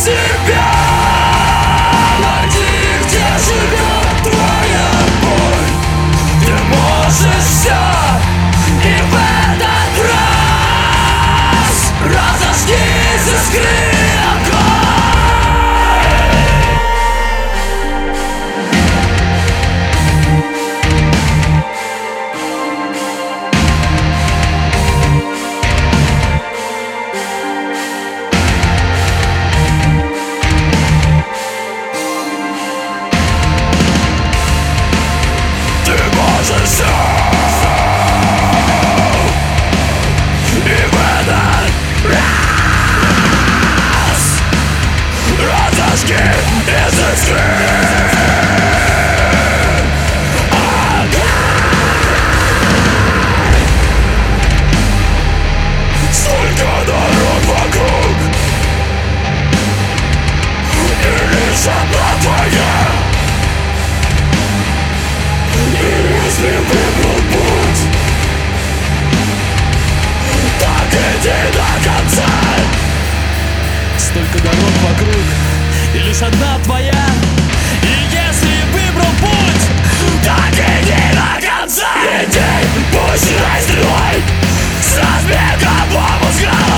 себя. Найди, где живет твоя боль. Ты можешь все, и в этот раз разожгись искры огонь. Столько дорог вокруг, и лишь одна твоя. И если выбрал путь, так иди до конца. Столько дорог вокруг, и лишь одна твоя. И если выбрал путь, так иди до конца. Иди, пусть стрелой с разбегом в область головы.